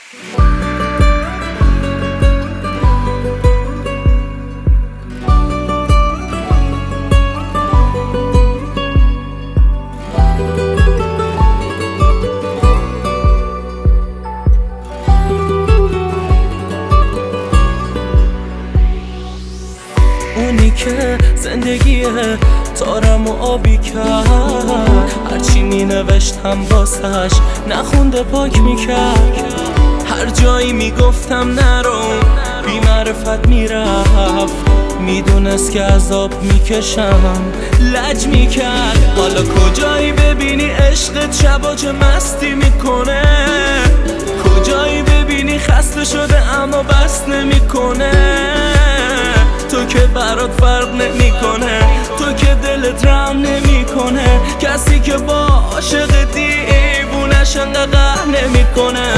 اونی که زندگیه تارم و آبی کرد، هرچی می نوشتم واسش نخونده پاک میکرد. هر جایی میگفتم نرو بی معرفت میرفت، میدونست که عذاب میکشم لج میکرد. حالا کجایی ببینی عشقت شبا چه مستی میکنه، کجایی ببینی خسته شده اما بس نمیکنه. تو که برات فرق نمیکنه، تو که دلت رحم نمیکنه، کسی که با عاشق دیوونش انقدر قهر نمیکنه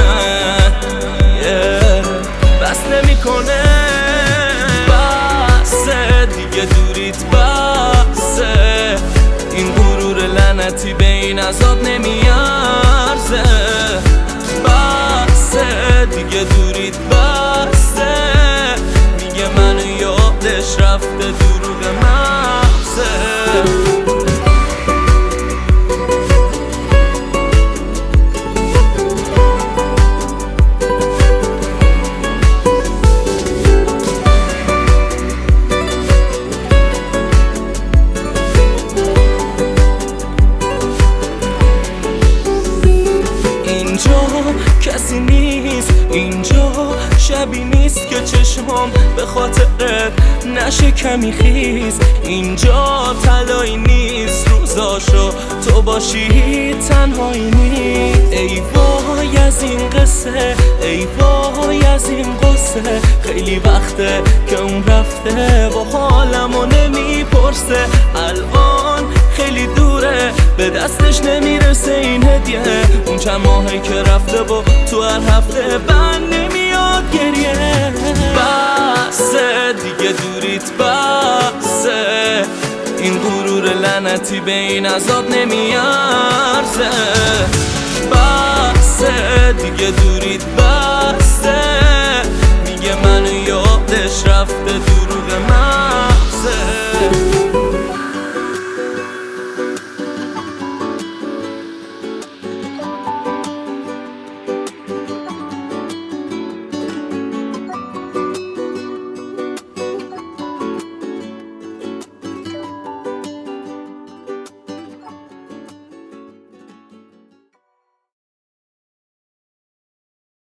بس نمیکنه. بسه دیگه دوریت بسه، این غرور لعنتی به این عذاب نمیارزه. بسه دیگه دوریت بسه، میگه منو یادش رفته دروغ محضه. کسی نیست اینجا، شبی نیست که چشمام به خاطرت نشه کمی خیز. اینجا طلایی نیست روزاشو تو باشی تنهایی نیست. ای وای از این قصه، ای وای از این قصه، خیلی وقته که اون رفته و حالمو نمیپرسه. الان خیلی دوره به دستش نمیرسه این هدیه، اون چند ماهی که رفته و تو هر هفته بند نمیاد گریه. بسه دیگه دوریت بسه، این غرور لعنتی به این عذاب نمیارزه. بسه دیگه دوریت بسه.